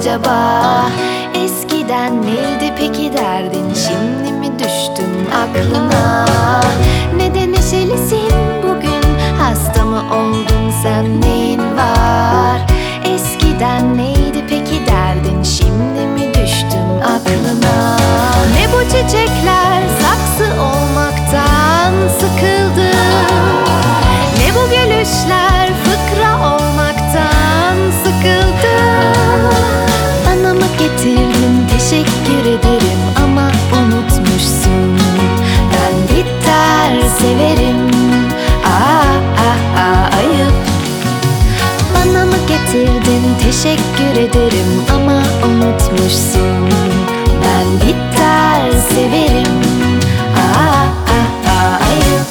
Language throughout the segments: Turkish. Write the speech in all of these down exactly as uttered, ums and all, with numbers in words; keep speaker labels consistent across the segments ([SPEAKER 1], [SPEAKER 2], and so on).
[SPEAKER 1] acaba? Eskiden neydi peki derdin, şimdi mi düştüm aklına? Neden neşelisin bugün, hasta mı oldun sen, neyin var? Eskiden neydi peki derdin, şimdi mi düştüm aklına? Ne bu çiçekler, saksı olmaktan sıkıldım. Ne bu gülüşler, fıkra olmaktan sıkıldım. Bana mı getirdin, teşekkür ederim ama unutmuşsun. Ben gitar severim. Aa, aa, aa, ayıp. Bana mı getirdin, teşekkür ederim ama unutmuşsun. Ben gitar severim. Aa, aa, aa, ayıp.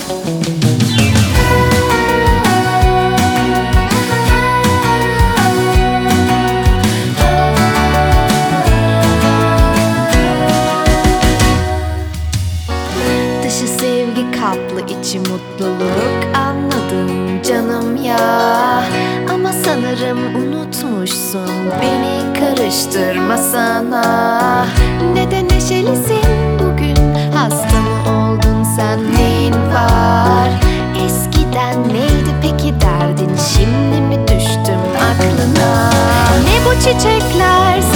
[SPEAKER 1] Dışı sevgi kaplı, içi mutluluk, anladım canım ya. Ama sanırım unutmuşsun, beni karıştırmasana. Neden neşelisin bugün, hasta mı oldun sen, neyin var? Eskiden neydi peki derdin, şimdi mi düştüm aklına? Ne bu çiçekler,